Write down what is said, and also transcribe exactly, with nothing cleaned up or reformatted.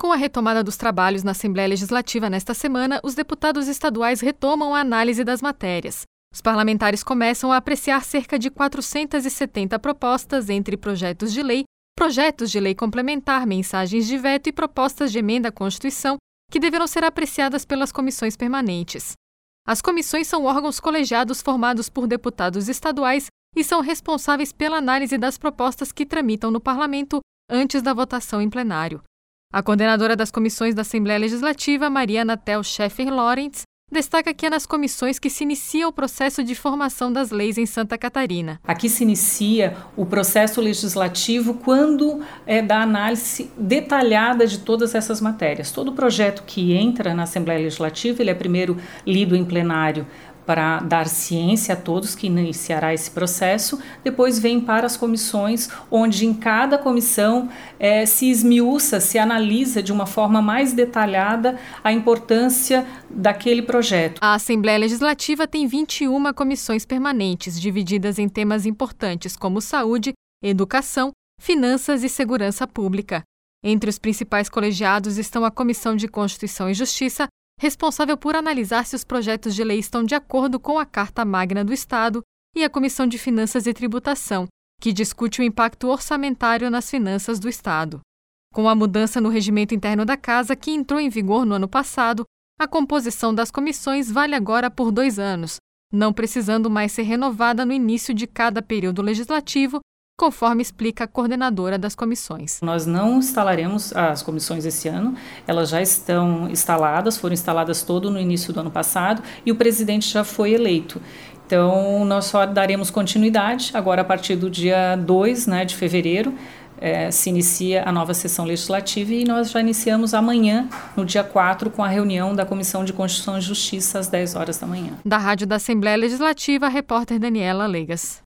Com a retomada dos trabalhos na Assembleia Legislativa nesta semana, os deputados estaduais retomam a análise das matérias. Os parlamentares começam a apreciar cerca de quatrocentas e setenta propostas entre projetos de lei, projetos de lei complementar, mensagens de veto e propostas de emenda à Constituição, que deverão ser apreciadas pelas comissões permanentes. As comissões são órgãos colegiados formados por deputados estaduais e são responsáveis pela análise das propostas que tramitam no Parlamento antes da votação em plenário. A coordenadora das comissões da Assembleia Legislativa, Mariana Tel Scheffer Lorentz, destaca que é nas comissões que se inicia o processo de formação das leis em Santa Catarina. Aqui se inicia o processo legislativo quando é da análise detalhada de todas essas matérias. Todo projeto que entra na Assembleia Legislativa, ele é primeiro lido em plenário para dar ciência a todos que iniciará esse processo, depois vem para as comissões, onde em cada comissão é, se esmiuça, se analisa de uma forma mais detalhada a importância daquele projeto. A Assembleia Legislativa tem vinte e uma comissões permanentes, divididas em temas importantes como saúde, educação, finanças e segurança pública. Entre os principais colegiados estão a Comissão de Constituição e Justiça, responsável por analisar se os projetos de lei estão de acordo com a Carta Magna do Estado, e a Comissão de Finanças e Tributação, que discute o impacto orçamentário nas finanças do Estado. Com a mudança no regimento interno da Casa, que entrou em vigor no ano passado, a composição das comissões vale agora por dois anos, não precisando mais ser renovada no início de cada período legislativo, conforme explica a coordenadora das comissões. Nós não instalaremos as comissões esse ano, elas já estão instaladas, foram instaladas todo no início do ano passado e o presidente já foi eleito. Então, nós só daremos continuidade, agora a partir do dia dois, né, de fevereiro, é, se inicia a nova sessão legislativa e nós já iniciamos amanhã, no dia quatro, com a reunião da Comissão de Constituição e Justiça às dez horas da manhã. Da Rádio da Assembleia Legislativa, a repórter Daniela Legas.